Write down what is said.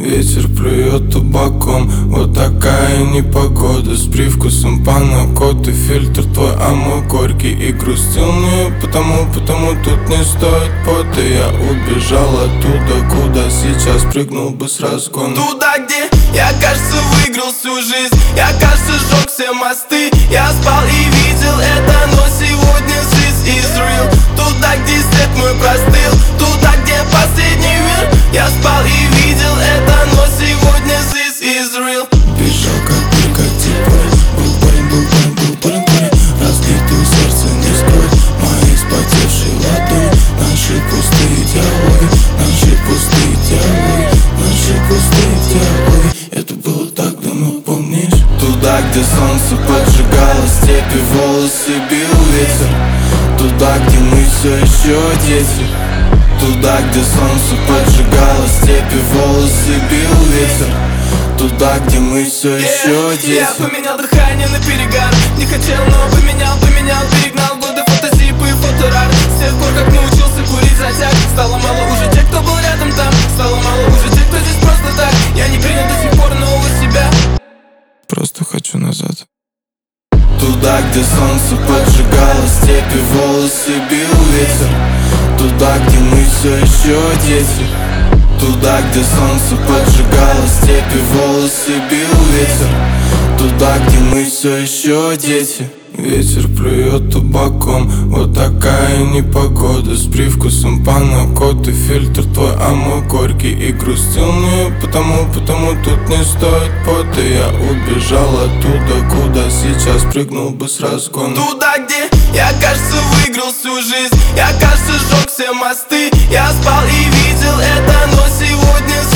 Ветер плюет табаком, вот такая непогода. С привкусом панакоты, фильтр твой, а мой горький. И грустил мне потому тут не стоит пота. Я убежал оттуда, куда сейчас прыгнул бы с разгона. Туда, где я, кажется, выиграл всю жизнь. Я, кажется, сжег все мосты. Я спал и видел это, но сегодня жизнь is real. Туда, где свет мой простыл, туда, где последний мир. Я спал и видел это, но сегодня жизнь is real. Бежал как прикати парень. Был парень. Разбитое сердце не скроет мои вспотевшие ладони. Наши пустые диалоги, наши пустые диалоги. Это было так давно, помнишь? Туда, где солнце поджигало степи, волосы бил ветер. Туда, где мы все еще дети. Туда, где солнце поджигало степи, волосы бил ветер. Туда, где мы все еще дети. Я поменял дыхание на перегар. Не хотел, но поменял, перегнал годы фантазии по и фоторар. С тех пор, как научился курить затяг, стало мало уже тех, кто был рядом там. Стало мало уже тех, кто здесь просто так. Я не принял до сих пор нового себя. Просто хочу назад. Туда, где солнце поджигало степи, волосы бил ветер. Туда, где мы все еще дети. Туда, где солнце поджигало степи, волосы бил ветер. Туда, где мы все еще дети. Ветер плюет табаком, вот такая непогода. С привкусом панакоты, фильтр твой, а мой горький. И грустил мне потому тут не стоит пота. Я убежал оттуда, куда сейчас прыгнул бы с разгона. Туда, где я, кажется, выиграл всю жизнь. Я, кажется, сжег все мосты. Я спал и видел это, но сегодня